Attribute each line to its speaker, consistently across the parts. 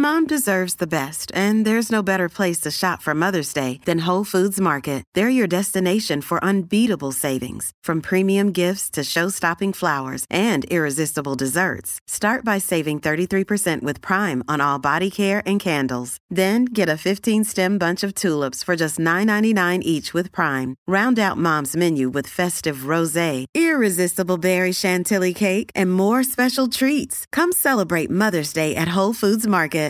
Speaker 1: Mom deserves the best, and there's no better place to shop for Mother's Day than Whole Foods Market. They're your destination for unbeatable savings, from premium gifts to show-stopping flowers and irresistible desserts. Start by saving 33% with Prime on all body care and candles. Then get a 15-stem bunch of tulips for just $9.99 each with Prime. Round out Mom's menu with festive rosé, irresistible berry chantilly cake, and more special treats. Come celebrate Mother's Day at Whole Foods Market.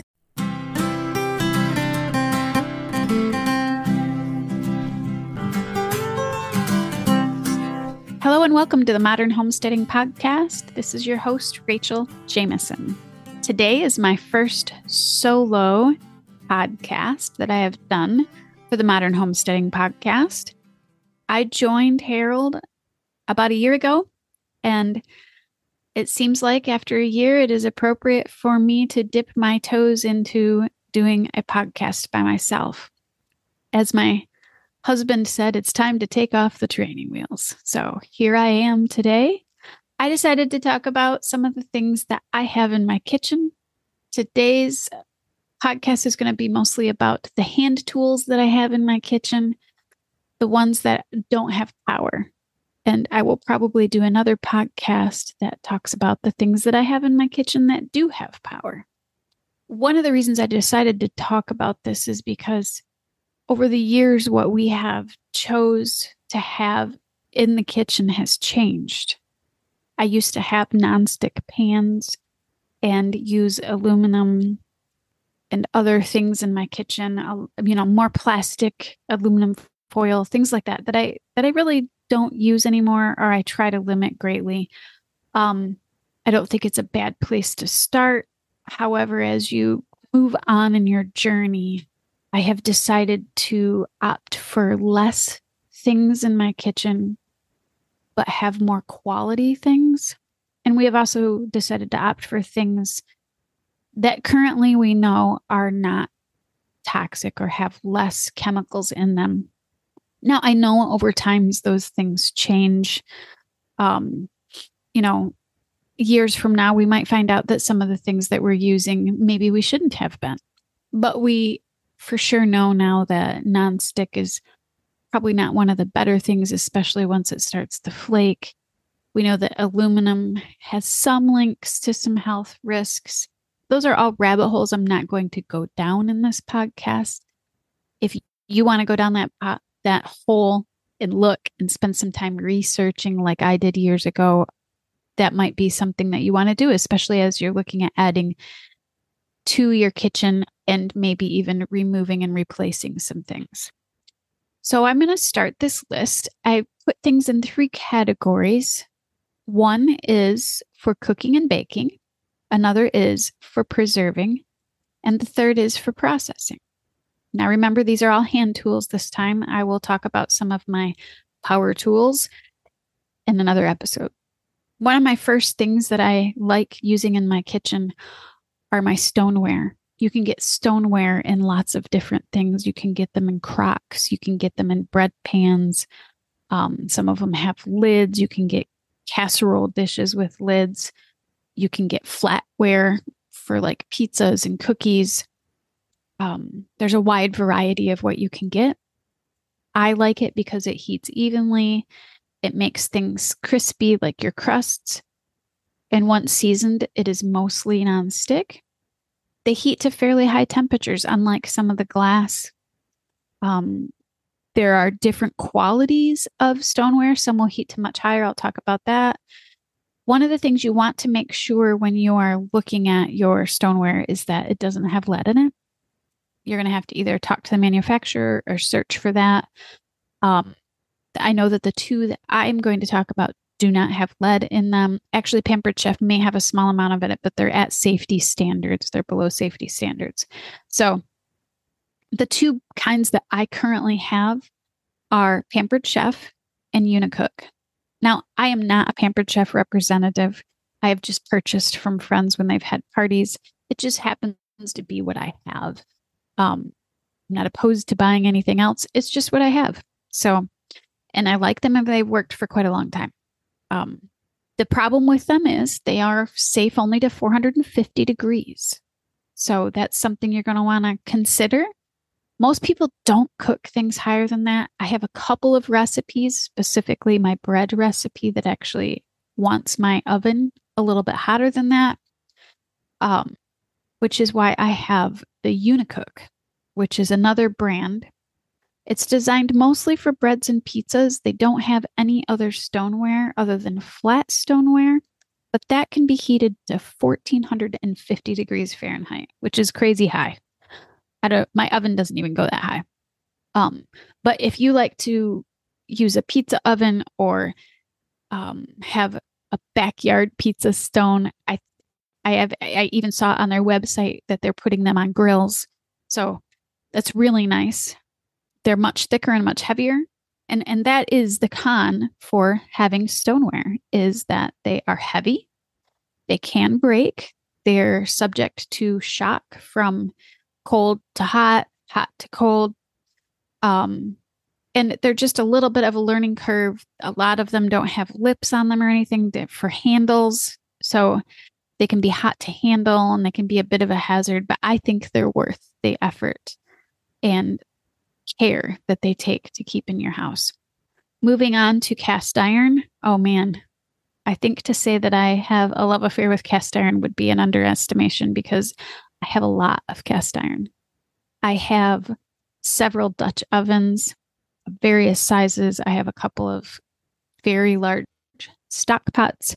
Speaker 2: Hello and welcome to the Modern Homesteading Podcast. This is your host, Rachel Jameson. Today is my first solo podcast that I have done for the Modern Homesteading Podcast. I joined Harold about a year ago, and it seems like after a year, it is appropriate for me to dip my toes into doing a podcast by myself. As my husband said, it's time to take off the training wheels. So here I am today. I decided to talk about some of the things that I have in my kitchen. Today's podcast is going to be mostly about the hand tools that I have in my kitchen, the ones that don't have power. And I will probably do another podcast that talks about the things that I have in my kitchen that do have power. One of the reasons I decided to talk about this is because over the years, what we have chose to have in the kitchen has changed. I used to have nonstick pans and use aluminum and other things in my kitchen, more plastic, aluminum foil, things like that I really don't use anymore, or I try to limit greatly. I don't think it's a bad place to start. However, as you move on in your journey, I have decided to opt for less things in my kitchen, but have more quality things. And we have also decided to opt for things that currently we know are not toxic or have less chemicals in them. Now, I know over time those things change. Years from now, we might find out that some of the things that we're using, maybe we shouldn't have been. But we for sure know now that nonstick is probably not one of the better things, especially once it starts to flake. We know that aluminum has some links to some health risks. Those are all rabbit holes I'm not going to go down in this podcast. If you want to go down that hole and look and spend some time researching like I did years ago, that might be something that you want to do, especially as you're looking at adding to your kitchen and maybe even removing and replacing some things. So I'm going to start this list. I put things in 3 categories. One is for cooking and baking. Another is for preserving. And the third is for processing. Now, remember, these are all hand tools this time. I will talk about some of my power tools in another episode. One of my first things that I like using in my kitchen are my stoneware. You can get stoneware in lots of different things. You can get them in crocks. You can get them in bread pans. Some of them have lids. You can get casserole dishes with lids. You can get flatware for like pizzas and cookies. There's a wide variety of what you can get. I like it because it heats evenly. It makes things crispy like your crusts. And once seasoned, it is mostly nonstick. They heat to fairly high temperatures, unlike some of the glass. There are different qualities of stoneware. Some will heat to much higher. I'll talk about that. One of the things you want to make sure when you are looking at your stoneware is that it doesn't have lead in it. You're going to have to either talk to the manufacturer or search for that. I know that the 2 that I'm going to talk about do not have lead in them. Actually, Pampered Chef may have a small amount of it, but they're at safety standards. They're below safety standards. So the 2 kinds that I currently have are Pampered Chef and Unicook. Now, I am not a Pampered Chef representative. I have just purchased from friends when they've had parties. It just happens to be what I have. I'm not opposed to buying anything else. It's just what I have. So, and I like them and they've worked for quite a long time. The problem with them is they are safe only to 450 degrees. So that's something you're going to want to consider. Most people don't cook things higher than that. I have a couple of recipes, specifically my bread recipe, that actually wants my oven a little bit hotter than that, which is why I have the Unicook, which is another brand. It's designed mostly for breads and pizzas. They don't have any other stoneware other than flat stoneware, but that can be heated to 1450 degrees Fahrenheit, which is crazy high. My oven doesn't even go that high. But if you like to use a pizza oven or have a backyard pizza stone, I even saw on their website that they're putting them on grills. So that's really nice. They're much thicker and much heavier. And that is the con for having stoneware, is that they are heavy. They can break. They're subject to shock from cold to hot, hot to cold. And they're just a little bit of a learning curve. A lot of them don't have lips on them or anything for handles. So they can be hot to handle and they can be a bit of a hazard, but I think they're worth the effort and care that they take to keep in your house. Moving on to cast iron. Oh man, I think to say that I have a love affair with cast iron would be an underestimation, because I have a lot of cast iron. I have several Dutch ovens of various sizes. I have a couple of very large stock pots.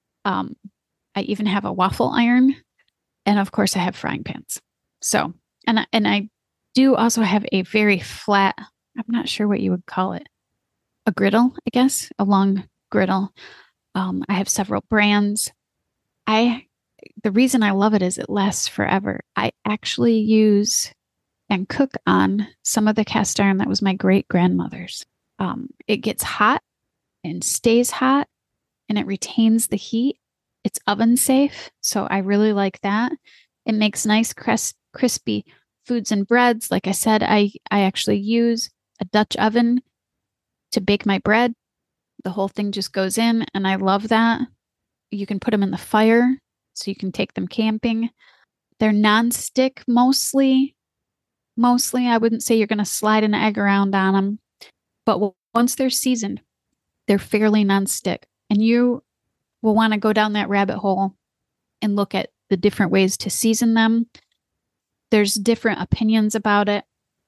Speaker 2: I even have a waffle iron. And of course, I have frying pans. So, and I do also have a very flat, I'm not sure what you would call it, a griddle, I guess, a long griddle. I have several brands. The reason I love it is it lasts forever. I actually use and cook on some of the cast iron that was my great grandmother's. It gets hot and stays hot, and it retains the heat. It's oven safe, so I really like that. It makes nice, crispy foods and breads. Like I said, I actually use a Dutch oven to bake my bread. The whole thing just goes in, and I love that. You can put them in the fire, so you can take them camping. They're nonstick mostly. I wouldn't say you're going to slide an egg around on them, but once they're seasoned, they're fairly nonstick. And you will want to go down that rabbit hole and look at the different ways to season them. There's different opinions about it,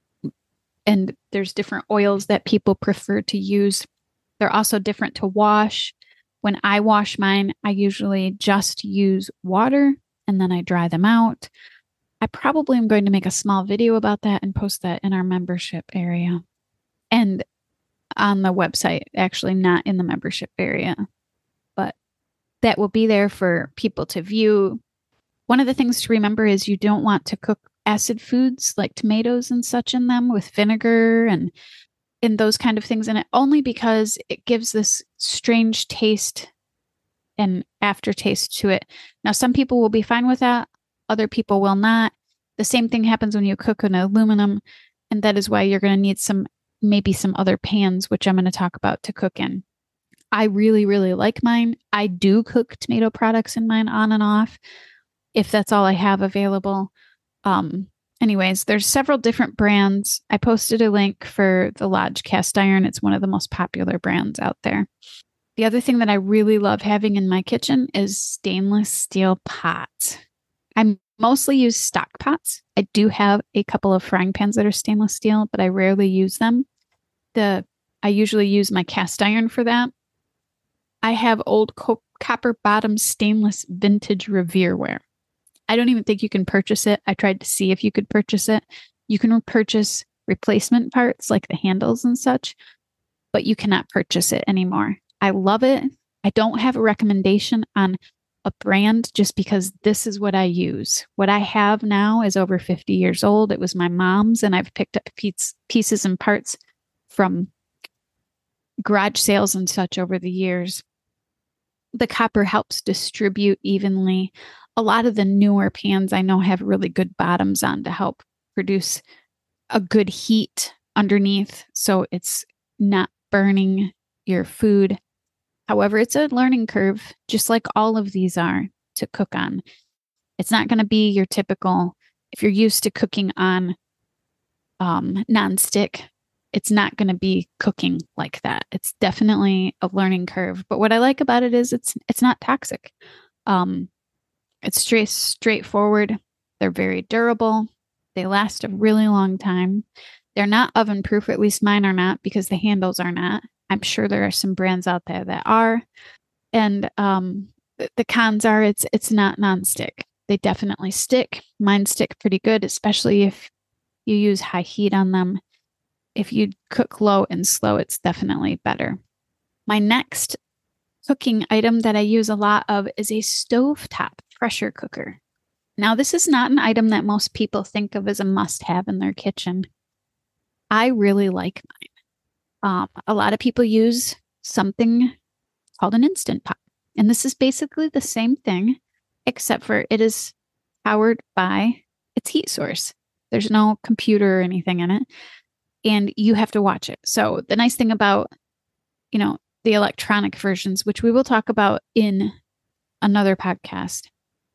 Speaker 2: and there's different oils that people prefer to use. They're also different to wash. When I wash mine, I usually just use water and then I dry them out. I probably am going to make a small video about that and post that in our membership area and on the website, actually not in the membership area, but that will be there for people to view. One of the things to remember is you don't want to cook acid foods like tomatoes and such in them with vinegar and those kind of things in it, only because it gives this strange taste and aftertaste to it. Now, some people will be fine with that. Other people will not. The same thing happens when you cook in aluminum, and that is why you're going to need maybe some other pans, which I'm going to talk about, to cook in. I really, really like mine. I do cook tomato products in mine on and off, if that's all I have available. Anyways, there's several different brands. I posted a link for the Lodge cast iron. It's one of the most popular brands out there. The other thing that I really love having in my kitchen is stainless steel pots. I mostly use stock pots. I do have a couple of frying pans that are stainless steel, but I rarely use them. I usually use my cast iron for that. I have old copper bottom stainless vintage Revereware. I don't even think you can purchase it. I tried to see if you could purchase it. You can purchase replacement parts like the handles and such, but you cannot purchase it anymore. I love it. I don't have a recommendation on a brand just because this is what I use. What I have now is over 50 years old. It was my mom's, and I've picked up pieces and parts from garage sales and such over the years. The copper helps distribute evenly. A lot of the newer pans I know have really good bottoms on to help produce a good heat underneath, so it's not burning your food. However, it's a learning curve, just like all of these are, to cook on. It's not going to be your typical if you're used to cooking on nonstick, it's not going to be cooking like that. It's definitely a learning curve. But what I like about it is it's not toxic. It's straightforward. They're very durable. They last a really long time. They're not oven proof, at least mine are not, because the handles are not. I'm sure there are some brands out there that are. And the cons are it's not nonstick. They definitely stick. Mine stick pretty good, especially if you use high heat on them. If you cook low and slow, it's definitely better. My next cooking item that I use a lot of is a stovetop pressure cooker. Now, this is not an item that most people think of as a must-have in their kitchen. I really like mine. A lot of people use something called an Instant Pot. And this is basically the same thing, except for it is powered by its heat source. There's no computer or anything in it. And you have to watch it. So the nice thing about, the electronic versions, which we will talk about in another podcast,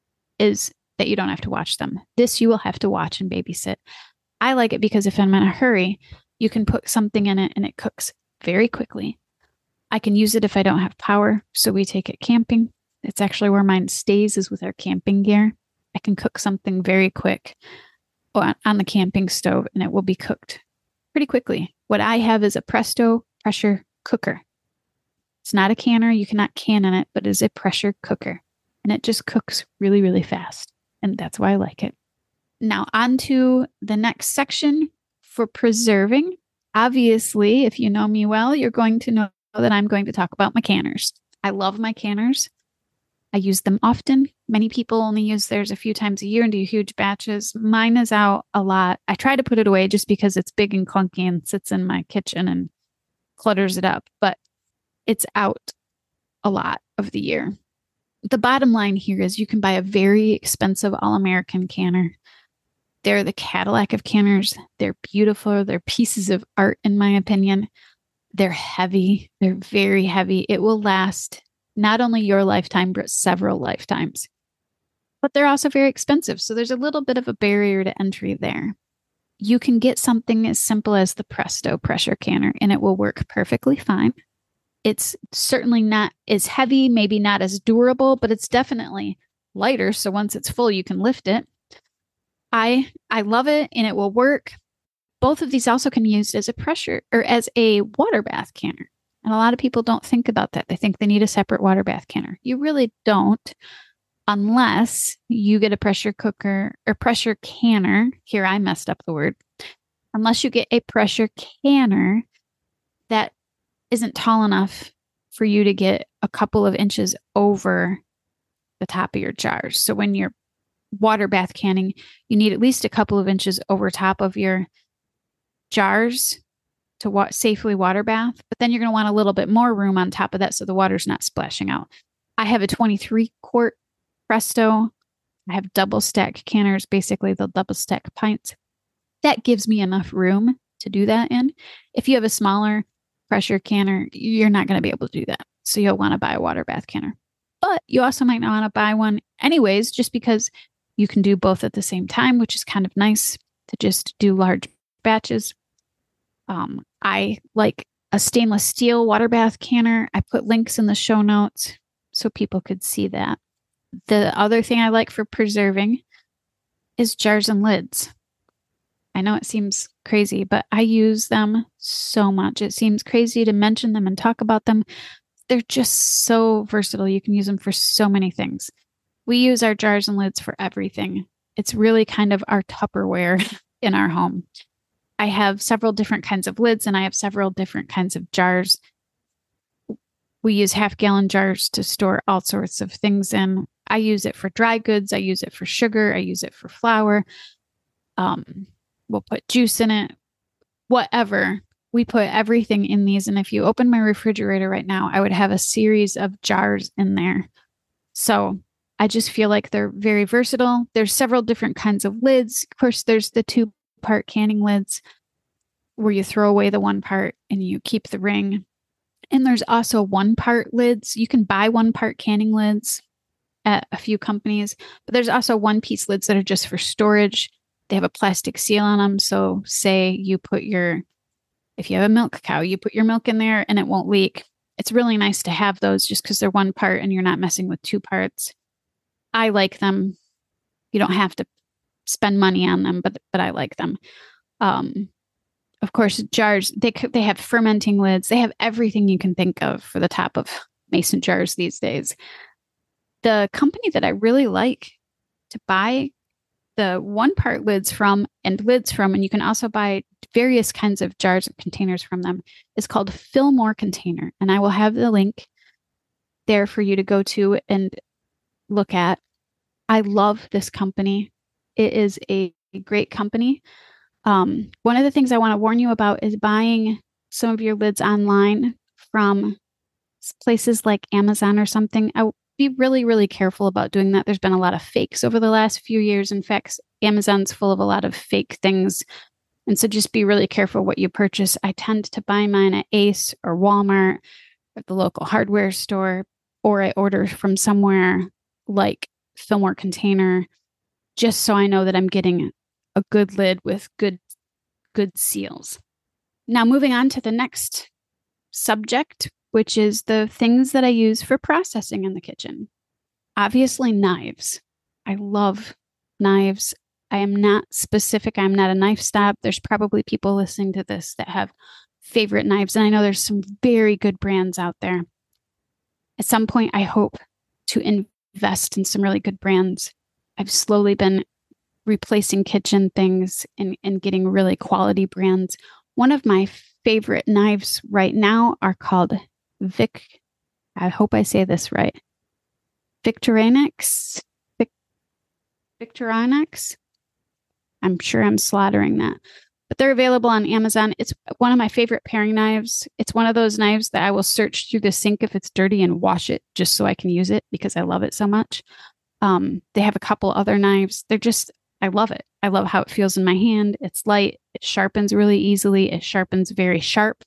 Speaker 2: is that you don't have to watch them. This you will have to watch and babysit. I like it because if I'm in a hurry, you can put something in it and it cooks very quickly. I can use it if I don't have power. So we take it camping. It's actually where mine stays, is with our camping gear. I can cook something very quick on the camping stove and it will be cooked pretty quickly. What I have is a Presto pressure cooker. It's not a canner. You cannot can in it, but it is a pressure cooker. And it just cooks really, really fast. And that's why I like it. Now on to the next section for preserving. Obviously, if you know me well, you're going to know that I'm going to talk about my canners. I love my canners. I use them often. Many people only use theirs a few times a year and do huge batches. Mine is out a lot. I try to put it away just because it's big and clunky and sits in my kitchen and clutters it up, but it's out a lot of the year. The bottom line here is you can buy a very expensive All-American canner. They're the Cadillac of canners. They're beautiful. They're pieces of art, in my opinion. They're heavy. They're very heavy. It will last not only your lifetime, but several lifetimes. But they're also very expensive. So there's a little bit of a barrier to entry there. You can get something as simple as the Presto pressure canner, and it will work perfectly fine. It's certainly not as heavy, maybe not as durable, but it's definitely lighter. So once it's full, you can lift it. I love it and it will work. Both of these also can be used as a pressure or as a water bath canner. And a lot of people don't think about that. They think they need a separate water bath canner. You really don't, unless you get a pressure cooker or pressure canner. Here, I messed up the word. Unless you get a pressure canner that isn't tall enough for you to get a couple of inches over the top of your jars. So when you're water bath canning, you need at least a couple of inches over top of your jars to safely water bath. But then you're going to want a little bit more room on top of that so the water's not splashing out. I have a 23-quart Presto. I have double stack canners, basically the double stack pints. That gives me enough room to do that in. If you have a smaller pressure canner, you're not going to be able to do that. So you'll want to buy a water bath canner. But you also might not want to buy one anyways, just because you can do both at the same time, which is kind of nice to just do large batches. I like a stainless steel water bath canner. I put links in the show notes so people could see that. The other thing I like for preserving is jars and lids. I know it seems crazy, but I use them so much. It seems crazy to mention them and talk about them. They're just so versatile. You can use them for so many things. We use our jars and lids for everything. It's really kind of our Tupperware in our home. I have several different kinds of lids and I have several different kinds of jars. We use half-gallon jars to store all sorts of things in. I use it for dry goods. I use it for sugar. I use it for flour. We'll put juice in it, whatever. We put everything in these. And if you open my refrigerator right now, I would have a series of jars in there. So I just feel like they're very versatile. There's several different kinds of lids. Of course, there's the 2-part canning lids where you throw away the 1 part and you keep the ring. And there's also 1-part lids. You can buy 1-part canning lids at a few companies, but there's also 1-piece lids that are just for storage. They have a plastic seal on them. So say if you have a milk cow, you put your milk in there and it won't leak. It's really nice to have those just because they're one part and you're not messing with two parts. I like them. You don't have to spend money on them, but I like them. Of course, jars, they have fermenting lids. They have everything you can think of for the top of mason jars these days. The company that I really like to buy the one part lids from, and you can also buy various kinds of jars and containers from them, is called Fillmore Container. And I will have the link there for you to go to and look at. I love this company. It is a great company. One of the things I want to warn you about is buying some of your lids online from places like Amazon or something. I would be really, really careful about doing that. There's been a lot of fakes over the last few years. In fact, Amazon's full of a lot of fake things. And so just be really careful what you purchase. I tend to buy mine at Ace or Walmart or the local hardware store, or I order from somewhere like Fillmore Container, just so I know that I'm getting a good lid with good seals. Now, moving on to the next subject, which is the things that I use for processing in the kitchen. Obviously, knives. I love knives. I am not specific. I'm not a knife snob. There's probably people listening to this that have favorite knives, and I know there's some very good brands out there. At some point, I hope to invest in some really good brands. I've slowly been replacing kitchen things and getting really quality brands. One of my favorite knives right now are called I hope I say this right. Victorinox. I'm sure I'm slaughtering that. But they're available on Amazon. It's one of my favorite paring knives. It's one of those knives that I will search through the sink if it's dirty and wash it just so I can use it because I love it so much. They have a couple other knives. I love it. I love how it feels in my hand. It's light. It sharpens really easily. It sharpens very sharp.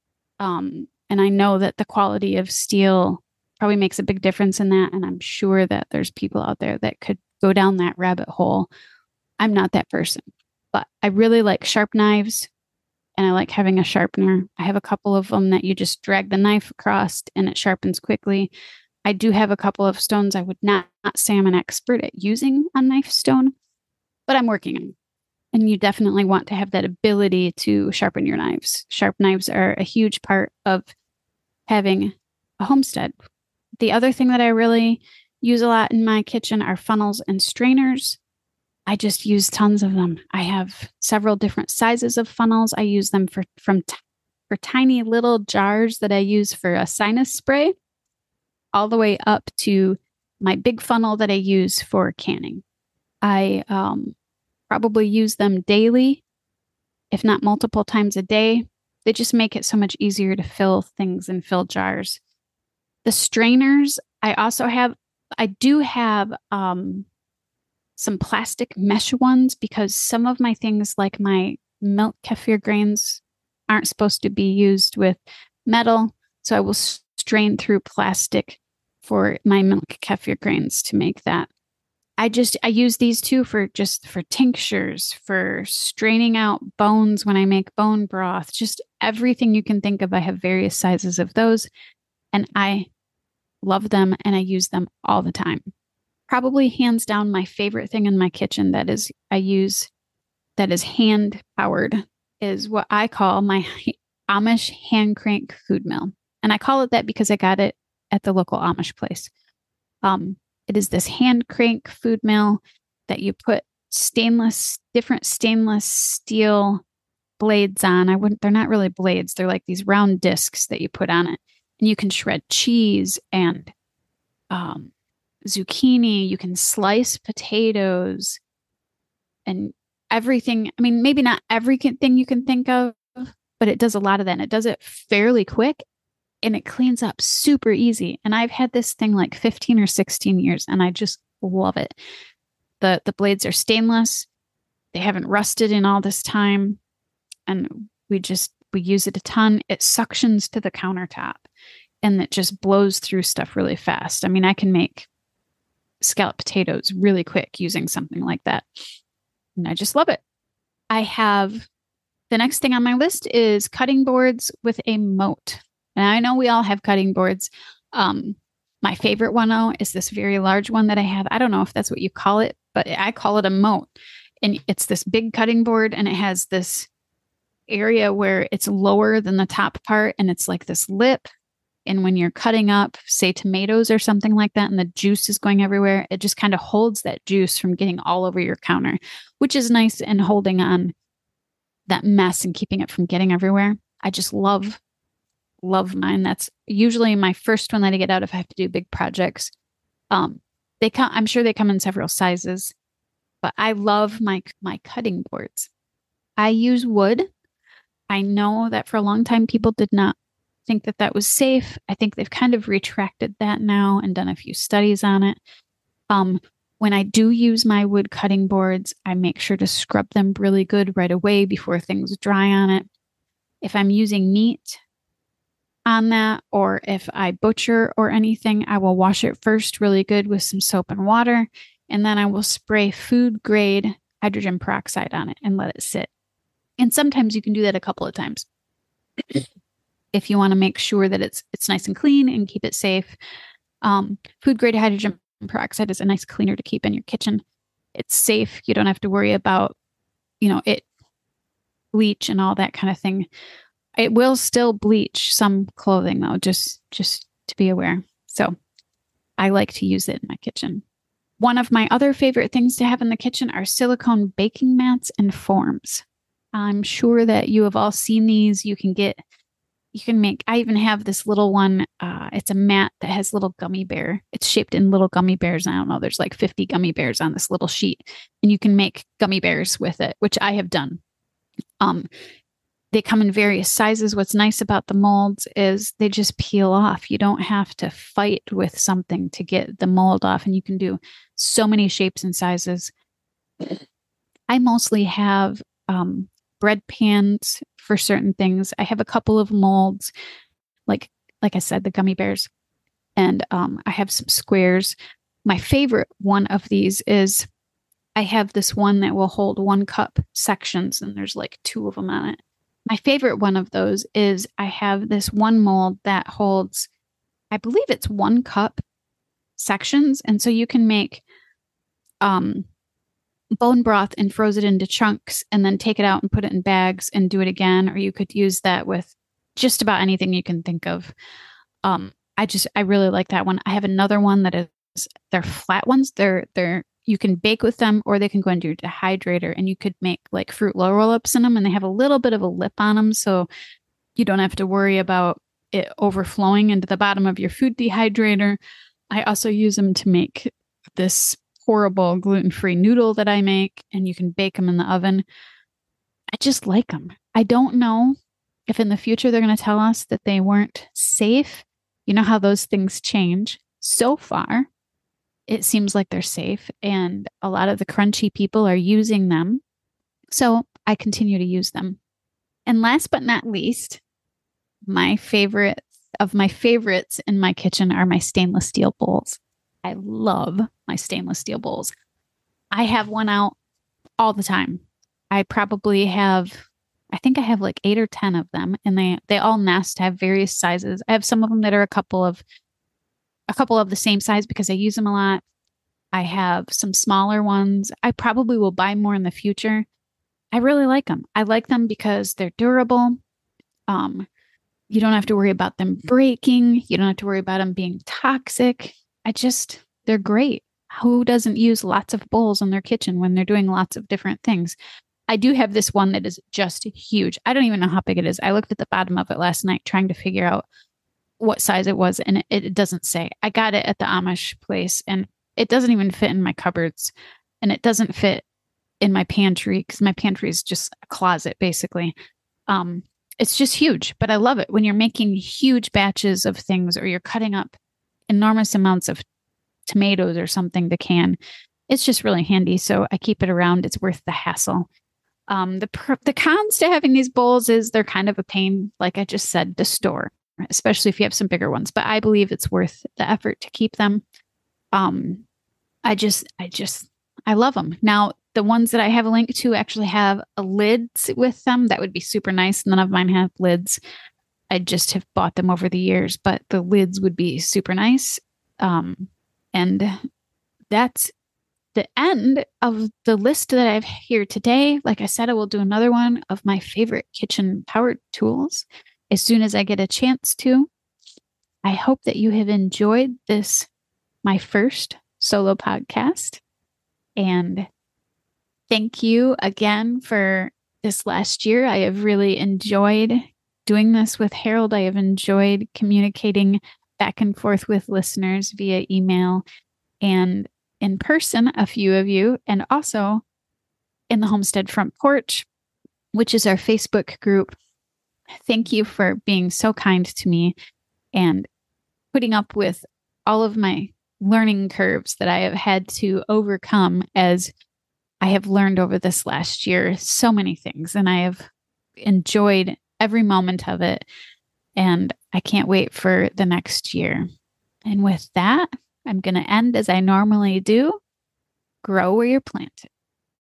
Speaker 2: And I know that the quality of steel probably makes a big difference in that. And I'm sure that there's people out there that could go down that rabbit hole. I'm not that person, but I really like sharp knives and I like having a sharpener. I have a couple of them that you just drag the knife across and it sharpens quickly. I do have a couple of stones I would not say I'm an expert at using a knife stone, but I'm working on. And you definitely want to have that ability to sharpen your knives. Sharp knives are a huge part of having a homestead. The other thing that I really use a lot in my kitchen are funnels and strainers. I just use tons of them. I have several different sizes of funnels. I use them for tiny little jars that I use for a sinus spray, all the way up to my big funnel that I use for canning. I probably use them daily, if not multiple times a day. They just make it so much easier to fill things and fill jars. The strainers, I do have some plastic mesh ones because some of my things like my milk kefir grains aren't supposed to be used with metal. So I will strain through plastic for my milk kefir grains to make that. I use these two for tinctures, for straining out bones when I make bone broth, just everything you can think of. I have various sizes of those and I love them and I use them all the time. Probably hands down my favorite thing in my kitchen that is hand powered is what I call my Amish hand crank food mill. And I call it that because I got it at the local Amish place. It is this hand crank food mill that you put different stainless steel blades on. They're not really blades. They're like these round discs that you put on it. And you can shred cheese and zucchini. You can slice potatoes and everything. I mean, maybe not everything you can think of, but it does a lot of that. And it does it fairly quick and it cleans up super easy. And I've had this thing like 15 or 16 years and I just love it. The blades are stainless. They haven't rusted in all this time. And we use it a ton. It suctions to the countertop and it just blows through stuff really fast. I mean, I can make scalloped potatoes really quick using something like that. and I just love it. I have the next thing on my list is cutting boards with a moat. And I know we all have cutting boards. My favorite one, though, is this very large one that I have. I don't know if that's what you call it, but I call it a moat. And it's this big cutting board, and it has this area where it's lower than the top part, and it's like this lip. And when you're cutting up, say, tomatoes or something like that, and the juice is going everywhere, it just kind of holds that juice from getting all over your counter, which is nice and holding on that mess and keeping it from getting everywhere. I just love mine. That's usually my first one that I get out if I have to do big projects. I'm sure they come in several sizes, but I love my cutting boards. I use wood. I know that for a long time people did not think that was safe. I think they've kind of retracted that now and done a few studies on it. When I do use my wood cutting boards, I make sure to scrub them really good right away before things dry on it. If I'm using meat on that, or if I butcher or anything, I will wash it first really good with some soap and water, and then I will spray food grade hydrogen peroxide on it and let it sit. And sometimes you can do that a couple of times if you want to make sure that it's nice and clean and keep it safe. Food grade hydrogen peroxide is a nice cleaner to keep in your kitchen. It's safe. You don't have to worry about, it bleach and all that kind of thing. It will still bleach some clothing, though, just to be aware. So I like to use it in my kitchen. One of my other favorite things to have in the kitchen are silicone baking mats and forms. I'm sure that you have all seen these. I even have this little one. It's a mat that has little gummy bear. It's shaped in little gummy bears. I don't know. There's like 50 gummy bears on this little sheet, and you can make gummy bears with it, which I have done. They come in various sizes. What's nice about the molds is they just peel off. You don't have to fight with something to get the mold off, and you can do so many shapes and sizes. I mostly have bread pans for certain things. I have a couple of molds, like I said, the gummy bears, and I have some squares. My favorite one of these is I have this one that will hold 1 cup sections, and there's like 2 of them on it. My favorite one of those is I have this one mold that holds, I believe it's 1 cup sections. And so you can make bone broth and froze it into chunks and then take it out and put it in bags and do it again. Or you could use that with just about anything you can think of. I really like that one. I have another one that is, they're flat ones. They're you can bake with them, or they can go into your dehydrator, and you could make like fruit roll-ups in them, and they have a little bit of a lip on them, so you don't have to worry about it overflowing into the bottom of your food dehydrator. I also use them to make this horrible gluten-free noodle that I make, and you can bake them in the oven. I just like them. I don't know if in the future they're going to tell us that they weren't safe. You know how those things change. So far, it seems like they're safe, and a lot of the crunchy people are using them. So I continue to use them. And last but not least, my favorite of my favorites in my kitchen are my stainless steel bowls. I love my stainless steel bowls. I have one out all the time. I think I have like 8 or 10 of them, and they all nest, have various sizes. I have some of them that are a couple of the same size because I use them a lot. I have some smaller ones. I probably will buy more in the future. I really like them. I like them because they're durable. You don't have to worry about them breaking. You don't have to worry about them being toxic. They're great. Who doesn't use lots of bowls in their kitchen when they're doing lots of different things? I do have this one that is just huge. I don't even know how big it is. I looked at the bottom of it last night trying to figure out what size it was, and it doesn't say. I got it at the Amish place, and it doesn't even fit in my cupboards, and it doesn't fit in my pantry because my pantry is just a closet, basically. It's just huge, but I love it when you're making huge batches of things, or you're cutting up enormous amounts of tomatoes or something to can. It's just really handy, so I keep it around. It's worth the hassle. The cons to having these bowls is they're kind of a pain, like I just said, to store, especially if you have some bigger ones, but I believe it's worth the effort to keep them. I love them. Now, the ones that I have a link to actually have a lids with them. That would be super nice. None of mine have lids. I just have bought them over the years, but the lids would be super nice. And that's the end of the list that I have here today. Like I said, I will do another one of my favorite kitchen power tools as soon as I get a chance to. I hope that you have enjoyed this, my first solo podcast. And thank you again for this last year. I have really enjoyed doing this with Harold. I have enjoyed communicating back and forth with listeners via email and in person, a few of you, and also in the Homestead Front Porch, which is our Facebook group. Thank you for being so kind to me and putting up with all of my learning curves that I have had to overcome as I have learned over this last year so many things, and I have enjoyed every moment of it, and I can't wait for the next year. And with that, I'm going to end as I normally do. Grow where you're planted.